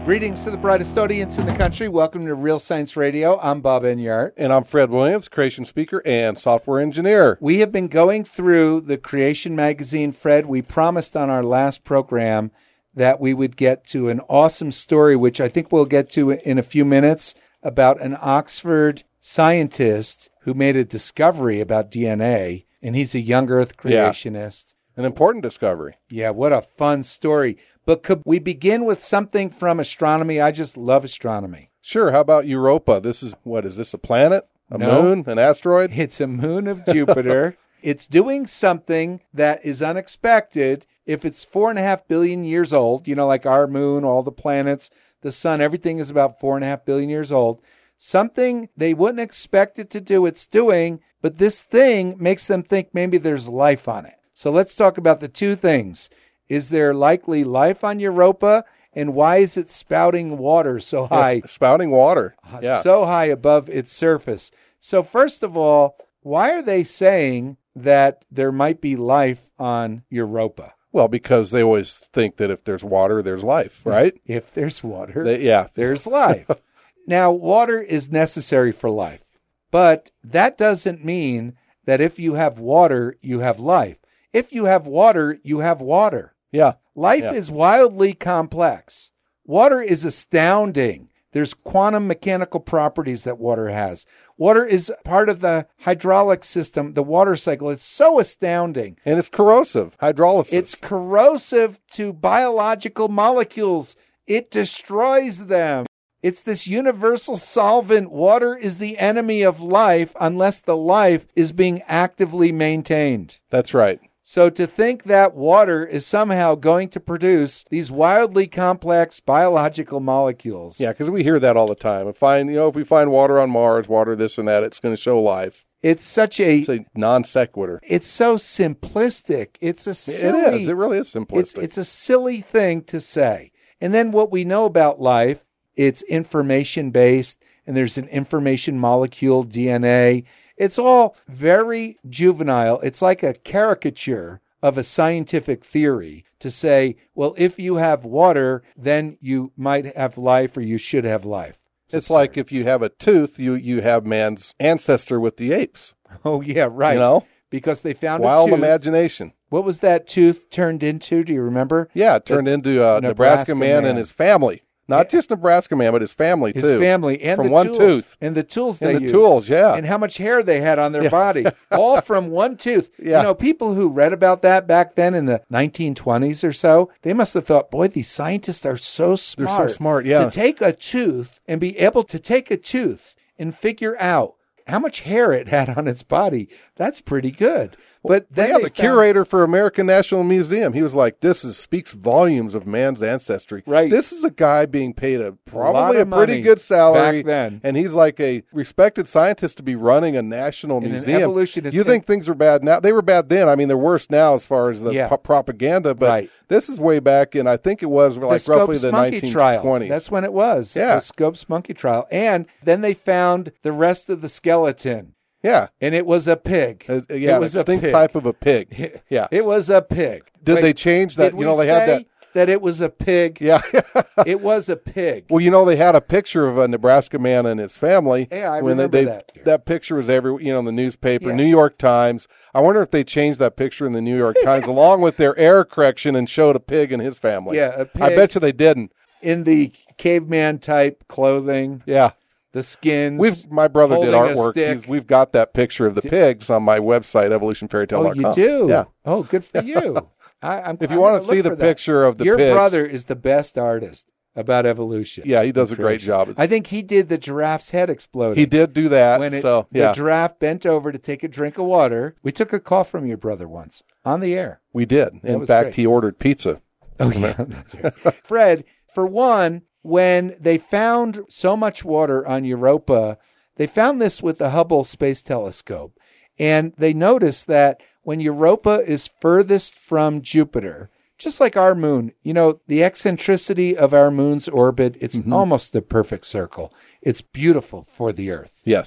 Greetings to the brightest audience in the country. Welcome to Real Science Radio. I'm Bob Enyart. And I'm Fred Williams, creation speaker and software engineer. We have been going through the Creation Magazine, Fred. We promised on our last program that we would get to an awesome story, which I think we'll get to in a few minutes, about an Oxford scientist who made a discovery about DNA, and he's a young Earth creationist. An important discovery. Yeah, what a fun story. But could we begin with something from astronomy? I just love astronomy. Sure. How about Europa? This is this a planet? A moon? An asteroid? It's a moon of Jupiter. It's doing something that is unexpected. If it's 4.5 billion years old, like our moon, all the planets, the sun, everything is about 4.5 billion years old. Something they wouldn't expect it to do, it's doing, but this thing makes them think maybe there's life on it. So let's talk about the two things. Is there likely life on Europa? And why is it spouting water so high? Yes, spouting water. So high above its surface. So first of all, why are they saying that there might be life on Europa? Well, because they always think that if there's water, there's life, right? If there's water, there's life. Now, water is necessary for life. But that doesn't mean that if you have water, you have life. If you have water, you have water. Yeah. Life is wildly complex. Water is astounding. There's quantum mechanical properties that water has. Water is part of the hydraulic system, the water cycle. It's so astounding. And it's corrosive, hydrolysis. It's corrosive to biological molecules. It destroys them. It's this universal solvent. Water is the enemy of life unless the life is being actively maintained. That's right. So to think that water is somehow going to produce these wildly complex biological molecules. Yeah, because we hear that all the time. If we find water on Mars, water this and that, it's going to show life. It's a non sequitur. It's so simplistic. It is. It really is simplistic. It's a silly thing to say. And then what we know about life, it's information-based, and there's an information molecule, DNA. It's all very juvenile. It's like a caricature of a scientific theory to say, well, if you have water, then you might have life or you should have life. It's like if you have a tooth, you have man's ancestor with the apes. Oh, yeah, right. Because they found wild a tooth. Imagination. What was that tooth turned into? Do you remember? Yeah, it turned into a Nebraska man and his family. Not just Nebraska man, but his family, too. His family and from the one tools. tooth. And the tools they used. used. And the tools, yeah. And how much hair they had on their body. All from one tooth. Yeah. People who read about that back then in the 1920s or so, they must have thought, boy, these scientists are so smart. They're so smart, yeah. To take a tooth and be able to take a tooth and figure out how much hair it had on its body. That's pretty good. But then the curator for American National Museum, he was like, this speaks volumes of man's ancestry. Right. This is a guy being paid probably a pretty money good salary. back then. And he's like a respected scientist to be running a national museum. An evolutionist. You think things are bad now? They were bad then. I mean, they're worse now as far as the propaganda. But this is way back, and I think it was like roughly the 1920s. Trial. That's when it was. Yeah. The Scopes monkey trial. And then they found the rest of the skeleton. Yeah. And it was a pig. It was a distinct type of a pig. Yeah. It was a pig. Did they change that? They had that it was a pig. Yeah. It was a pig. Well, they had a picture of a Nebraska man and his family. Yeah, I remember that. That picture was in the newspaper, New York Times. I wonder if they changed that picture in the New York Times along with their error correction and showed a pig and his family. Yeah, a pig. I bet you they didn't. In the caveman type clothing. Yeah. The skins. My brother did artwork. We've got that picture of the pigs on my website, evolutionfairytale.com. Oh, you do? Yeah. Oh, good for you. If you want to see the picture of the pigs. Your brother is the best artist about evolution. Yeah, he does a great job. I think he did the giraffe's head exploding. He did do that. When the giraffe bent over to take a drink of water. We took a call from your brother once on the air. We did. In fact, he ordered pizza. Oh, yeah. That's right. Fred, for one, when they found so much water on Europa, they found this with the Hubble Space Telescope. And they noticed that when Europa is furthest from Jupiter, just like our moon, the eccentricity of our moon's orbit, it's almost a perfect circle. It's beautiful for the Earth. Yes.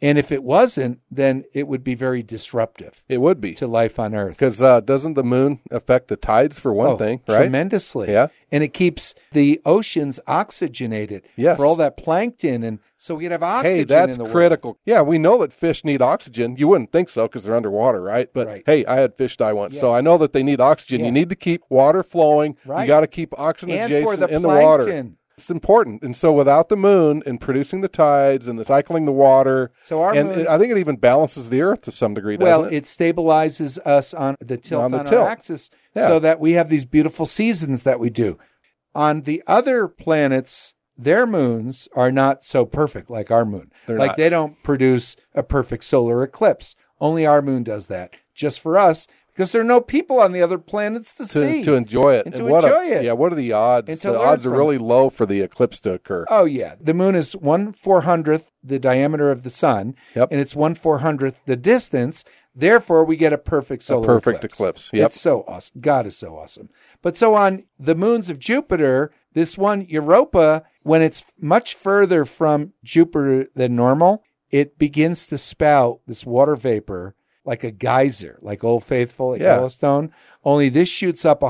And if it wasn't, then it would be very disruptive It would be. to life on Earth. Because doesn't the moon affect the tides for one thing, right? Tremendously. Yeah. And it keeps the oceans oxygenated Yes. for all that plankton. And so we could have oxygen Hey, that's in the critical. world. Yeah, we know that fish need oxygen. You wouldn't think so because they're underwater, right? But Right. hey, I had fish die once, Yeah. so I know that they need oxygen. Yeah. You need to keep water flowing. Right. You got to keep oxygen And for adjacent the in the water. plankton. It's important. And so without the moon and producing the tides and the cycling the water, So our and moon- I think it even balances the earth to some degree, Well, doesn't it? it stabilizes us on the tilt On on, the tilt. our axis Yeah. so that we have these beautiful seasons that we do. On the other planets, their moons are not so perfect like our moon. They're like not. they don't produce a perfect solar eclipse. Only our moon does that. Just for us, because there are no people on the other planets to see. to enjoy it. And to what enjoy it. Yeah, what are the odds? And to The learn odds are from really low for the eclipse to occur. Oh, yeah. The moon is 1/400th the diameter of the sun, Yep. and it's 1/400th the distance. Therefore, we get a perfect solar perfect eclipse. Yep. It's so awesome. God is so awesome. But so on the moons of Jupiter, this one, Europa, when it's much further from Jupiter than normal, it begins to spout this water vapor like a geyser, like Old Faithful at Yeah. Yellowstone. Only this shoots up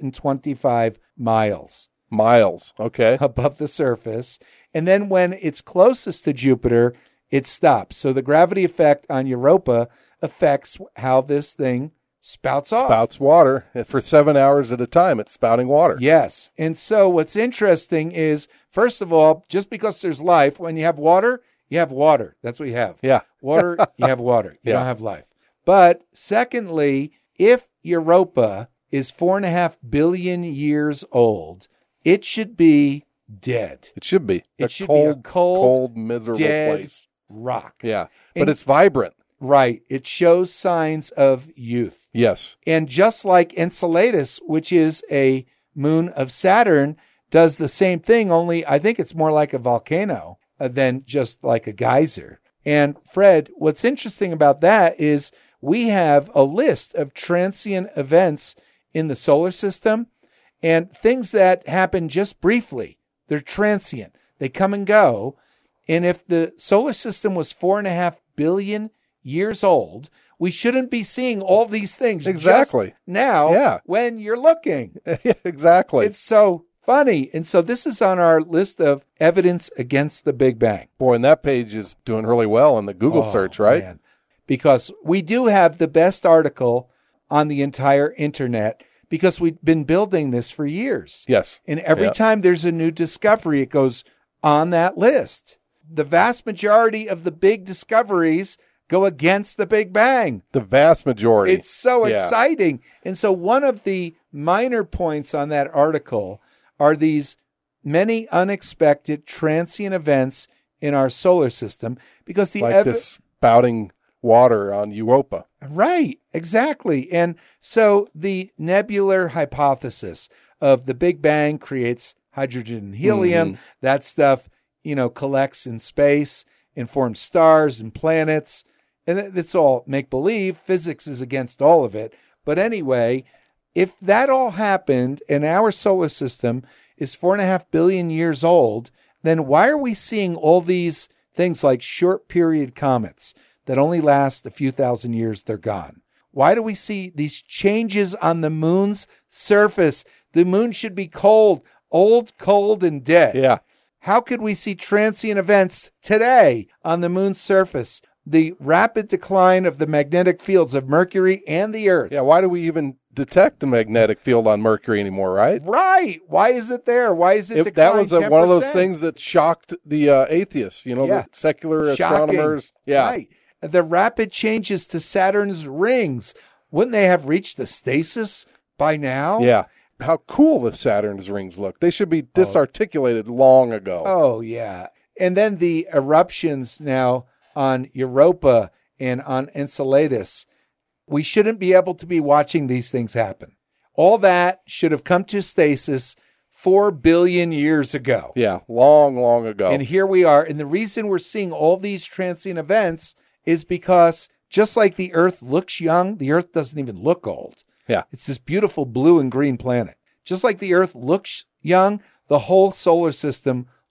125 miles Miles. Okay. above the surface. And then when it's closest to Jupiter, it stops. So the gravity effect on Europa affects how this thing spouts off. Spouts water for 7 hours at a time. It's spouting water. Yes. And so what's interesting is, first of all, just because there's life, when you have water, you have water. That's what you have. Yeah. Water, you have water. You Yeah. don't have life. But secondly, if Europa is 4.5 billion years old, it should be dead. It should be. It should be a cold, miserable dead place. rock. Yeah. And- But it's vibrant. Right. It shows signs of youth. Yes. And just like Enceladus, which is a moon of Saturn, does the same thing, only I think it's more like a volcano than just like a geyser. And Fred, what's interesting about that is we have a list of transient events in the solar system and things that happen just briefly. They're transient. They come and go. And if the solar system was 4.5 billion years old, we shouldn't be seeing all these things Exactly. just now Yeah. when you're looking. Exactly. It's so funny. And so this is on our list of evidence against the Big Bang. Boy, and that page is doing really well in the Google Oh, search, right? man. Because we do have the best article on the entire internet because we've been building this for years. Yes. And every Yeah. time there's a new discovery, it goes on that list. The vast majority of the big discoveries go against the Big Bang. The vast majority. It's so Yeah. exciting. And so one of the minor points on that article are these many unexpected transient events in our solar system because the Like this spouting water on Europa. Right, exactly. And so the nebular hypothesis of the Big Bang creates hydrogen and helium. Mm-hmm. That stuff, collects in space and forms stars and planets. And it's all make believe. Physics is against all of it. But anyway, if that all happened and our solar system is 4.5 billion years old, then why are we seeing all these things like short period comets that only last a few thousand years, they're gone? Why do we see these changes on the moon's surface? The moon should be cold, old, cold, and dead. Yeah. How could we see transient events today on the moon's surface? The rapid decline of the magnetic fields of Mercury and the Earth. Yeah. Why do we even detect the magnetic field on Mercury anymore, right? Right. Why is it there? Why is it That declined was one of those 10%? things that shocked the atheists, Yeah. the secular Shocking. astronomers. Yeah. Right. The rapid changes to Saturn's rings. Wouldn't they have reached the stasis by now? Yeah. How cool the Saturn's rings look. They should be disarticulated long ago. Oh, yeah. And then the eruptions now on Europa and on Enceladus. We shouldn't be able to be watching these things happen. All that should have come to stasis 4 billion years ago. Yeah. Long, long ago. And here we are. And the reason we're seeing all these transient events is because just like the Earth looks young, the Earth doesn't even look old. Yeah. It's this beautiful blue and green planet. Just like the Earth looks young, the whole solar system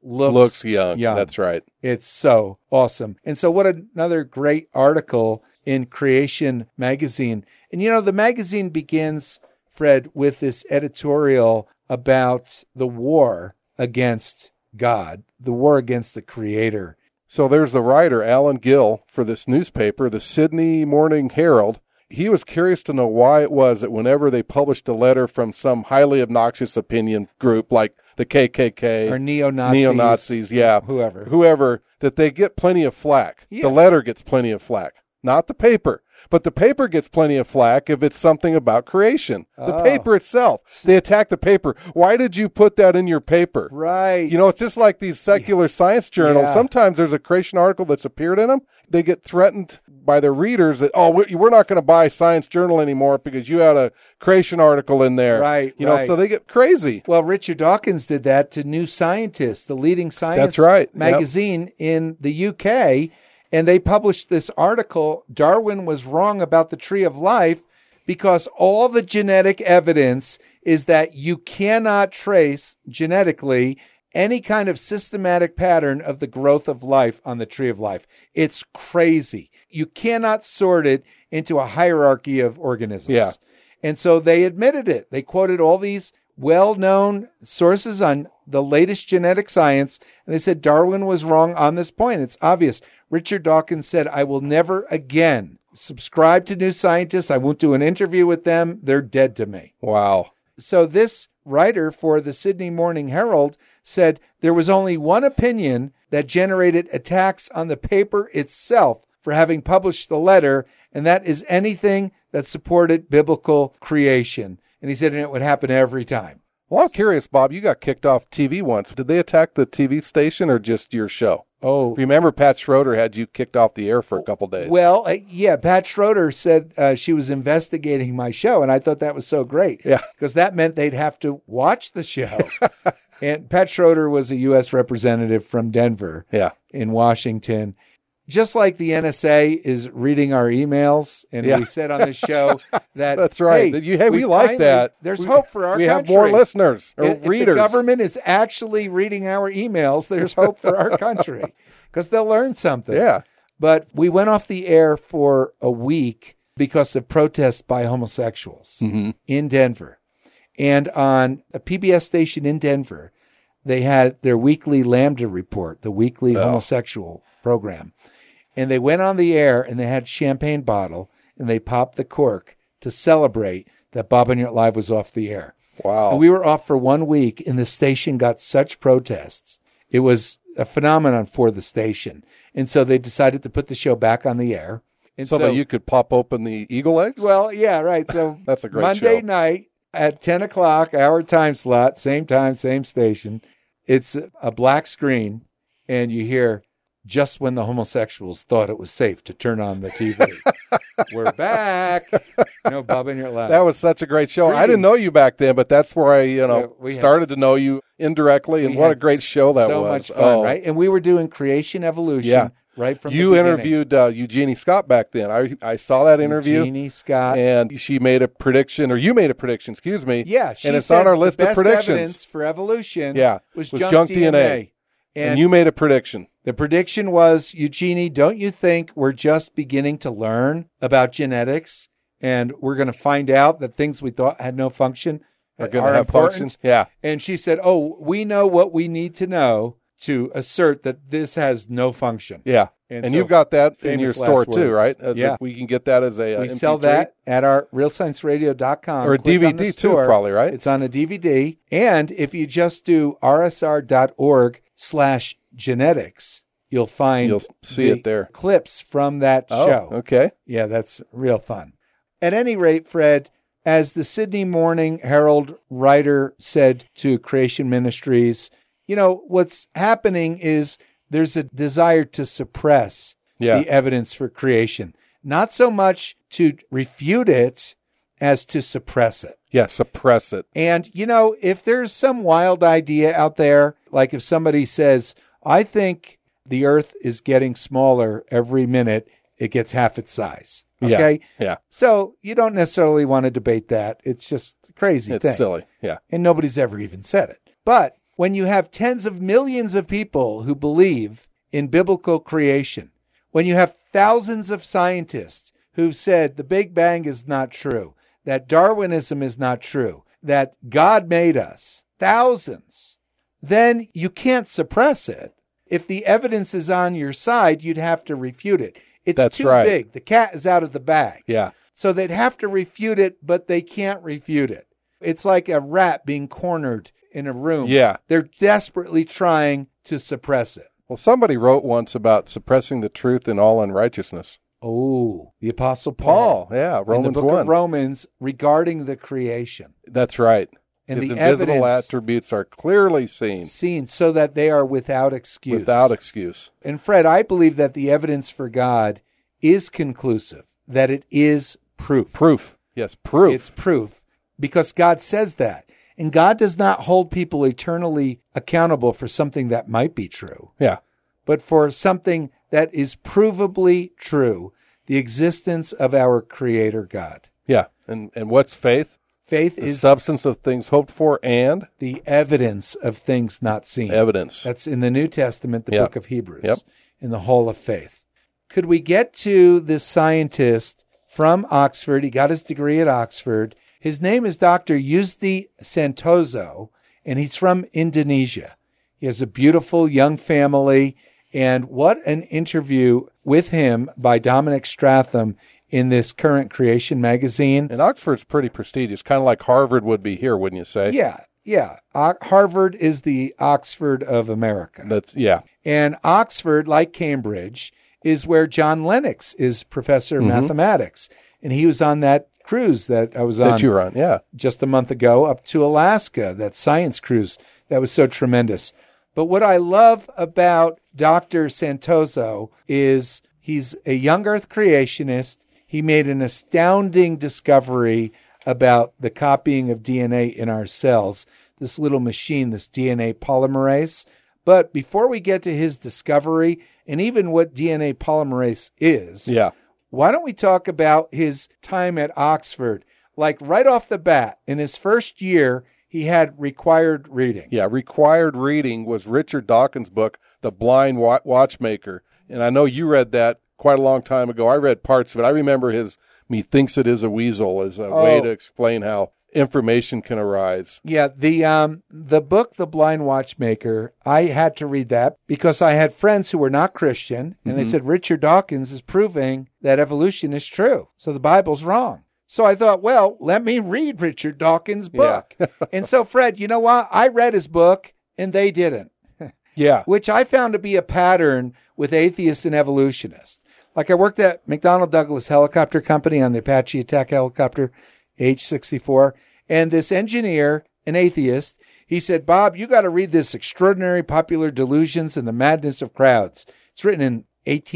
looks young. That's right. It's so awesome. And so what another great article in Creation Magazine. And the magazine begins, Fred, with this editorial about the war against God, the war against the Creator. So there's the writer, Alan Gill, for this newspaper, the Sydney Morning Herald. He was curious to know why it was that whenever they published a letter from some highly obnoxious opinion group like the KKK or neo-Nazis, whoever, that they get plenty of flack. Yeah. The letter gets plenty of flack, not the paper. But the paper gets plenty of flack if it's something about creation. The paper itself, they attack the paper. Why did you put that in your paper? Right. It's just like these secular science journals. Yeah. Sometimes there's a creation article that's appeared in them. They get threatened by their readers that, we're not going to buy Science Journal anymore because you had a creation article in there. Right. So they get crazy. Well, Richard Dawkins did that to New Scientist, the leading science magazine in the UK. And they published this article, Darwin was wrong about the tree of life, because all the genetic evidence is that you cannot trace genetically any kind of systematic pattern of the growth of life on the tree of life. It's crazy. You cannot sort it into a hierarchy of organisms. Yeah. And so they admitted it. They quoted all these well-known sources on the latest genetic science, and they said Darwin was wrong on this point. It's obvious. Richard Dawkins said, I will never again subscribe to New Scientist. I won't do an interview with them. They're dead to me. Wow. So this writer for the Sydney Morning Herald said there was only one opinion that generated attacks on the paper itself for having published the letter, and that is anything that supported biblical creation. And he said, and it would happen every time. Well, I'm curious, Bob, you got kicked off TV once. Did they attack the TV station or just your show? Oh, remember Pat Schroeder had you kicked off the air for a couple days. Well, yeah, Pat Schroeder said she was investigating my show, and I thought that was so great. Yeah. Because that meant they'd have to watch the show. And Pat Schroeder was a U.S. representative from Denver in Washington. Just like the NSA is reading our emails, and we said on the show that that's right. Hey, we like that. There's hope for our country. We have more listeners or readers. If the government is actually reading our emails, there's hope for our country because they'll learn something. Yeah. But we went off the air for a week because of protests by homosexuals in Denver. And on a PBS station in Denver, they had their weekly Lambda Report, the weekly homosexual program. And they went on the air and they had champagne bottle and they popped the cork to celebrate that Bob and Your Live was off the air. Wow. And we were off for 1 week and the station got such protests. It was a phenomenon for the station. And so they decided to put the show back on the air. And so that you could pop open the eagle eggs? Well, yeah, right. So that's a great Monday show. night at 10 o'clock, our time slot, same time, same station. It's a black screen and you hear, just when the homosexuals thought it was safe to turn on the TV. We're back. Bob and Your Live. That was such a great show. I didn't know you back then, but that's where I, started to know you indirectly, and what a great show that was. So much fun, right? And we were doing Creation Evolution right from the beginning. You interviewed Eugenie Scott back then. I saw that interview. Eugenie Scott. And she made a prediction, or you made a prediction, excuse me. Yeah. She and it's said on our list the of best predictions. Evidence for evolution was junk DNA. And you made a prediction. The prediction was, Eugenie, don't you think we're just beginning to learn about genetics and we're going to find out that things we thought had no function are going to have function? Yeah. And she said, we know what we need to know to assert that this has no function. Yeah. And so, you've got that in your store too, right? Yeah. We can get that as a We MP3. sell that at our realscienceradio.com. Or a DVD too, probably, right? It's on a DVD. And if you just do rsr.org/genetics, you'll see it there. Clips from that show. Okay. Yeah, that's real fun. At any rate, Fred, as the Sydney Morning Herald writer said to Creation Ministries, what's happening is there's a desire to suppress the evidence for creation. Not so much to refute it as to suppress it. Yeah, suppress it. And, if there's some wild idea out there, like if somebody says, I think the earth is getting smaller every minute, it gets half its size. Okay? Yeah. So you don't necessarily want to debate that. It's just a crazy thing. It's silly. Yeah. And nobody's ever even said it. But when you have tens of millions of people who believe in biblical creation, when you have thousands of scientists who've said the Big Bang is not true, that Darwinism is not true, that God made us, thousands, then you can't suppress it. If the evidence is on your side, you'd have to refute it. It's That's too right. big. The cat is out of the bag. Yeah. So they'd have to refute it, but they can't refute it. It's like a rat being cornered in a room. Yeah. They're desperately trying to suppress it. Well, somebody wrote once about suppressing the truth in all unrighteousness. Oh, the Apostle Paul. Yeah, in Romans the book 1. of Romans regarding the creation. That's right. And His the invisible evidence attributes are clearly seen so that they are without excuse. without excuse. And Fred, I believe that the evidence for God is conclusive, that it is proof. Proof. Yes, proof. It's proof because God says that. And God does not hold people eternally accountable for something that might be true, Yeah. but for something that is provably true, the existence of our Creator God. Yeah. And what's faith? Faith The is substance of things hoped for and the evidence of things not seen. evidence. That's in the New Testament, the Yep. book of Hebrews, Yep. in the Hall of Faith. Could we get to this scientist from Oxford? He got his degree at Oxford. His name is Dr. Yusdi Santoso, and he's from Indonesia. He has a beautiful young family, and what an interview with him by Dominic Stratham in this Current Creation magazine. And Oxford's pretty prestigious, kind of like Harvard would be here, wouldn't you say? Yeah. Harvard is the Oxford of America. Yeah. And Oxford, like Cambridge, is where John Lennox is professor of mathematics. And he was on that cruise that I was on That you were on, yeah. just a month ago up to Alaska, that science cruise that was so tremendous. But what I love about Dr. Santoso is he's a young earth creationist. He made an astounding discovery about the copying of DNA in our cells, this little machine, this DNA polymerase. But before we get to his discovery and even what DNA polymerase is, Yeah. why don't we talk about his time at Oxford? Like right off the bat, in his first year, he had required reading. Yeah, required reading was Richard Dawkins' book, The Blind Watchmaker. And I know you read that quite a long time ago. I read parts of it. I remember his Methinks It Is a Weasel as a way to explain how information can arise. Yeah, the book, The Blind Watchmaker, I had to read that because I had friends who were not Christian, and they said Richard Dawkins is proving that evolution is true, so the Bible's wrong. So I thought, well, let me read Richard Dawkins' book. And so, Fred, you know what? I read his book, and they didn't, Yeah. which I found to be a pattern with atheists and evolutionists. Like I worked at McDonnell Douglas Helicopter Company on the Apache attack helicopter, H-64, and this engineer, an atheist, he said, Bob, you got to read this Extraordinary Popular Delusions and the Madness of Crowds. It's written in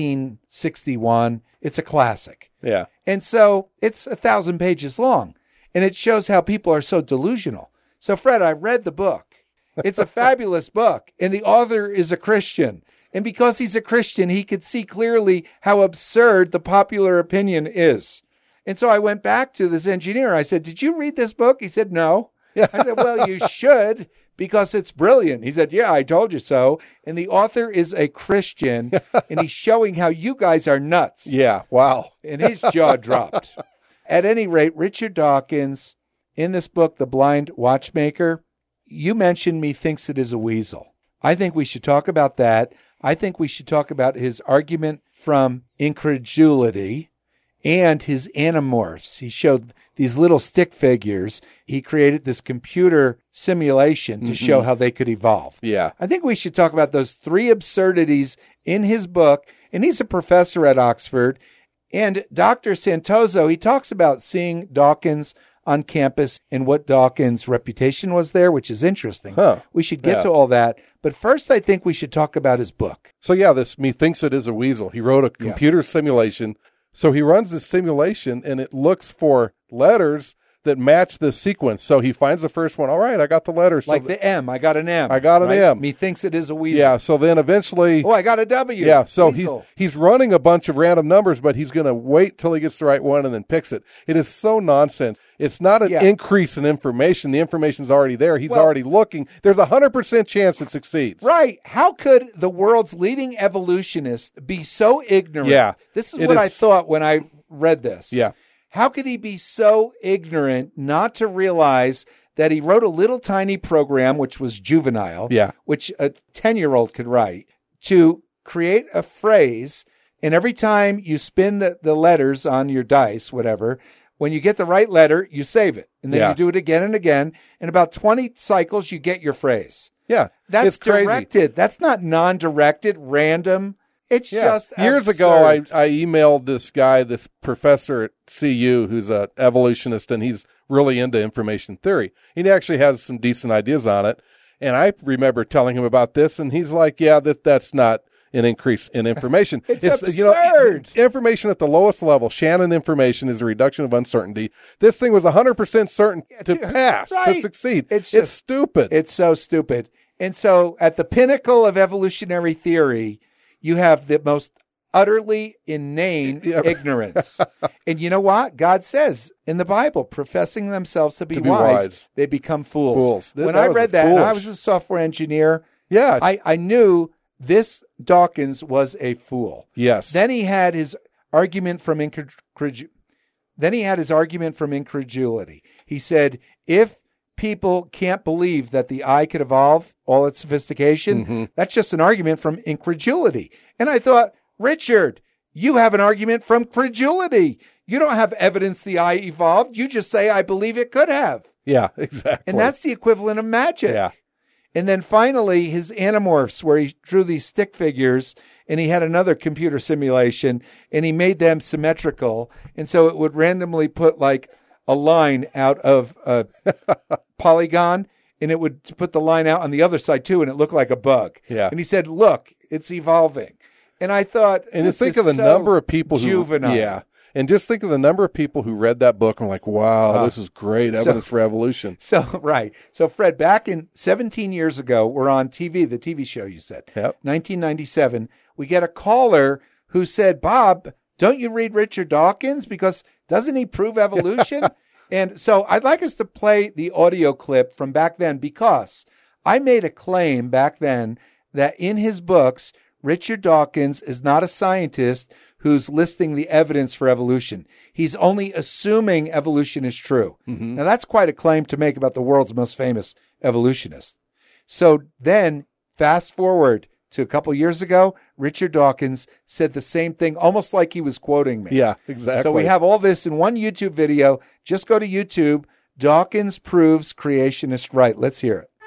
1861. It's a classic. Yeah. And so it's 1,000 pages long, and it shows how people are so delusional. So, Fred, I read the book. It's a fabulous book, and the author is a Christian. And because he's a Christian, he could see clearly how absurd the popular opinion is. And so I went back to this engineer. I said, did you read this book? He said, no. Yeah. I said, well, you should because it's brilliant. He said, yeah, I told you so. And the author is a Christian, and he's showing how you guys are nuts. Yeah. Wow. And his jaw dropped. At any rate, Richard Dawkins, in this book, The Blind Watchmaker, you mentioned Methinks It Is a Weasel. I think we should talk about that. I think we should talk about his argument from incredulity and his animorphs. He showed these little stick figures. He created this computer simulation to show how they could evolve. Yeah. I think we should talk about those three absurdities in his book. And he's a professor at Oxford. And Dr. Santoso, he talks about seeing Dawkins on campus and what Dawkins' reputation was there, which is interesting. Huh. We should get to all that. But first, I think we should talk about his book. So yeah, this Methinks It Is a Weasel. He wrote a computer simulation. So he runs this simulation and it looks for letters that match the sequence. So he finds the first one. All right, I got the letter. So Like the M. I got an M. I got an M. Methinks it is a weasel. Yeah, so then eventually... Oh, I got a W. Yeah, so Weasel. he's running a bunch of random numbers, but he's going to wait till he gets the right one and then picks it. It is so nonsense. It's not an increase in information. The information's already there. He's already looking. There's 100% chance it succeeds. Right. How could the world's leading evolutionist be so ignorant? Yeah. This is what I thought when I read this. Yeah. How could he be so ignorant not to realize that he wrote a little tiny program, which was juvenile, which a 10-year-old could write, to create a phrase, and every time you spin the letters on your dice, whatever, when you get the right letter, you save it. And then you do it again and again. In about 20 cycles, you get your phrase. Yeah. That's it's crazy. directed. That's not non-directed, random. It's just years ago, I emailed this guy, this professor at CU, who's an evolutionist, and he's really into information theory. He actually has some decent ideas on it. And I remember telling him about this, and he's like, yeah, that's not an increase in information. It's absurd. Information at the lowest level, Shannon information, is a reduction of uncertainty. This thing was 100% certain to pass, to succeed. It's stupid. It's so stupid. And so at the pinnacle of evolutionary theory, you have the most utterly inane ignorance. And you know what? God says in the Bible, professing themselves to be wise, they become fools. When I read that, and I was a software engineer, I knew this Dawkins was a fool. Yes. Then he had his argument from incredulity. He said, if people can't believe that the eye could evolve all its sophistication, that's just an argument from incredulity. And I thought, Richard, you have an argument from credulity. You don't have evidence the eye evolved. You just say, I believe it could have. Yeah, exactly. And that's the equivalent of magic. Yeah. And then finally, his Animorphs, where he drew these stick figures, and he had another computer simulation, and he made them symmetrical. And so it would randomly put like a line out of a polygon, and it would put the line out on the other side too, and it looked like a bug. Yeah. And he said, look, it's evolving. And I thought, and just think of the number of people juvenile. And just think of the number of people who read that book and were like, wow, this is great evidence for evolution. So, Fred, back in 17 years ago, we're on TV, the TV show you said, 1997, we get a caller who said, Bob, don't you read Richard Dawkins? Because doesn't he prove evolution? And so I'd like us to play the audio clip from back then, because I made a claim back then that in his books, Richard Dawkins is not a scientist who's listing the evidence for evolution. He's only assuming evolution is true. Now, that's quite a claim to make about the world's most famous evolutionist. So then, fast forward to a couple years ago, Richard Dawkins said the same thing, almost like he was quoting me. Yeah, exactly. So we have all this in one YouTube video. Just go to YouTube. Dawkins proves creationist right. Let's hear it.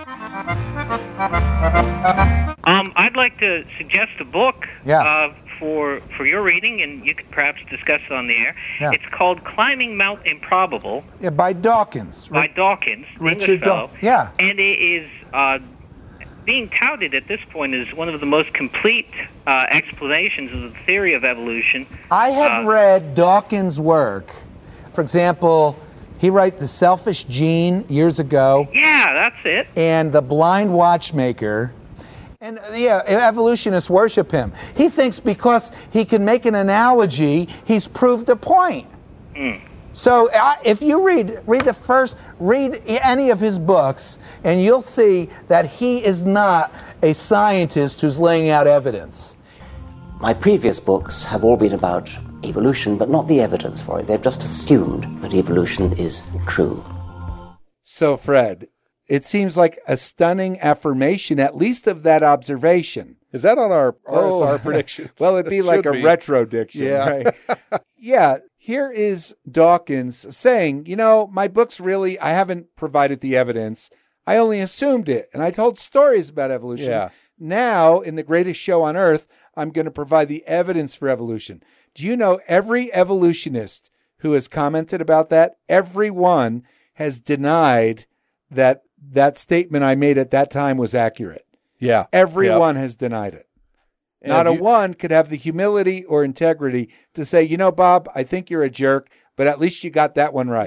I'd like to suggest a book for your reading, and you could perhaps discuss it on the air. Yeah. It's called Climbing Mount Improbable. Yeah, by Dawkins. By Dawkins, Richard Dawkins. Yeah. And it is being touted at this point as one of the most complete explanations of the theory of evolution. I have read Dawkins' work. For example, he wrote The Selfish Gene years ago. Yeah, that's it. And The Blind Watchmaker. And evolutionists worship him. He thinks because he can make an analogy, he's proved a point. So if you read any of his books, and you'll see that he is not a scientist who's laying out evidence. My previous books have all been about evolution, but not the evidence for it. They've just assumed that evolution is true. So, Fred, it seems like a stunning affirmation, at least of that observation. Is that on our RSR predictions? Well, it'd be like a retro diction, right? Yeah. Here is Dawkins saying, my books really, I haven't provided the evidence. I only assumed it, and I told stories about evolution. Yeah. Now, in the greatest show on earth, I'm going to provide the evidence for evolution. Do you know every evolutionist who has commented about that, everyone has denied that statement I made at that time was accurate. Yeah. Everyone has denied it. And not a one could have the humility or integrity to say, Bob, I think you're a jerk, but at least you got that one right. Yeah.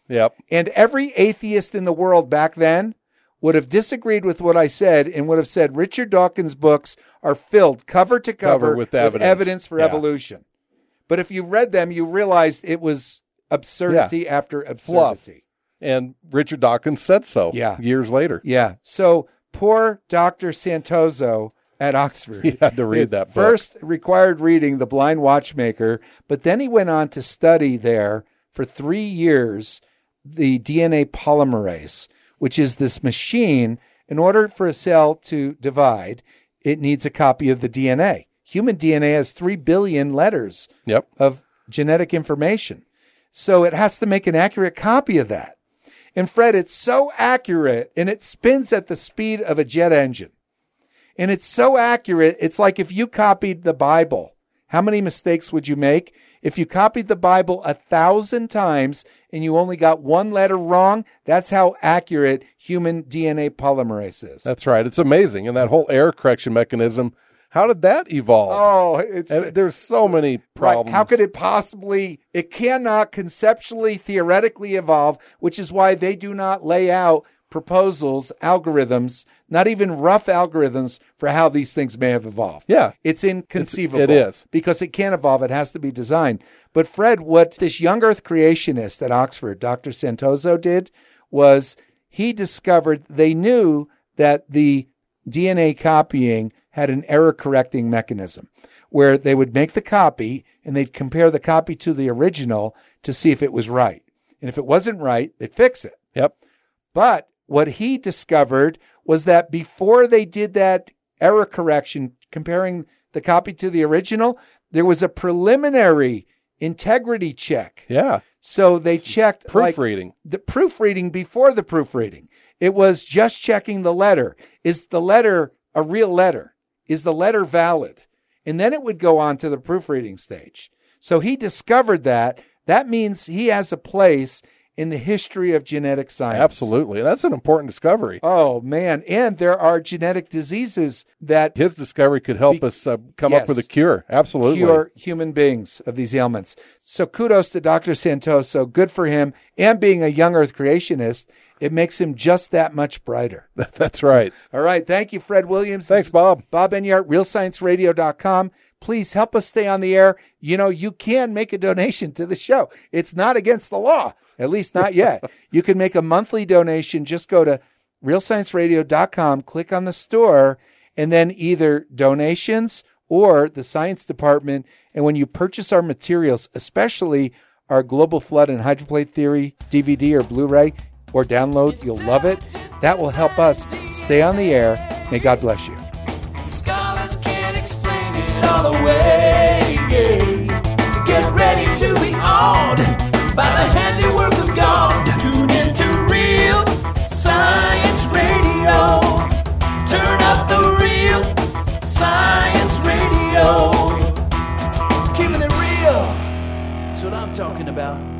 Yep. And every atheist in the world back then would have disagreed with what I said and would have said Richard Dawkins' books are filled cover to cover with evidence for evolution. But if you read them, you realized it was absurdity after absurdity. Fluff. And Richard Dawkins said so years later. Yeah. So poor Dr. Santoso at Oxford. He had to read that book. First required reading The Blind Watchmaker, but then he went on to study there for 3 years the DNA polymerase, which is this machine. In order for a cell to divide, it needs a copy of the DNA. Human DNA has 3 billion letters of genetic information. So it has to make an accurate copy of that. And Fred, it's so accurate, and it spins at the speed of a jet engine. And it's so accurate, it's like if you copied the Bible, how many mistakes would you make? If you copied the Bible 1,000 times and you only got one letter wrong, that's how accurate human DNA polymerase is. That's right. It's amazing. And that whole error correction mechanism, how did that evolve? There's so many problems. Right. How could it possibly? It cannot conceptually, theoretically evolve, which is why they do not lay out proposals, algorithms, not even rough algorithms for how these things may have evolved. Yeah. It's inconceivable. It is. Because it can't evolve. It has to be designed. But Fred, what this young earth creationist at Oxford, Dr. Santoso, did was he discovered they knew that the DNA copying had an error correcting mechanism where they would make the copy and they'd compare the copy to the original to see if it was right. And if it wasn't right, they'd fix it. Yep. But what he discovered was that before they did that error correction, comparing the copy to the original, there was a preliminary integrity check. Yeah. So they checked proofreading. The proofreading before the proofreading. It was just checking the letter. Is the letter a real letter? Is the letter valid? And then it would go on to the proofreading stage. So he discovered that. That means he has a place in the history of genetic science. Absolutely. That's an important discovery. Oh, man. And there are genetic diseases that his discovery could help us come up with a cure. Absolutely. Cure human beings of these ailments. So kudos to Dr. Santoso. Good for him. And being a young earth creationist, it makes him just that much brighter. That's right. All right. Thank you, Fred Williams. Thanks, Bob. Bob Enyart, RealScienceRadio.com. Please help us stay on the air. You know, you can make a donation to the show. It's not against the law, at least not yet. You can make a monthly donation. Just go to RealScienceRadio.com, click on the store, and then either donations or the science department. And when you purchase our materials, especially our Global Flood and Hydroplate Theory DVD or Blu-ray or download, you'll love it. That will help us stay on the air. May God bless you. Scholars can't explain it all away. Get ready to be awed by the handiwork of God. Tune into Real Science Radio. Turn up the Real Science Radio. Keeping it real, that's what I'm talking about.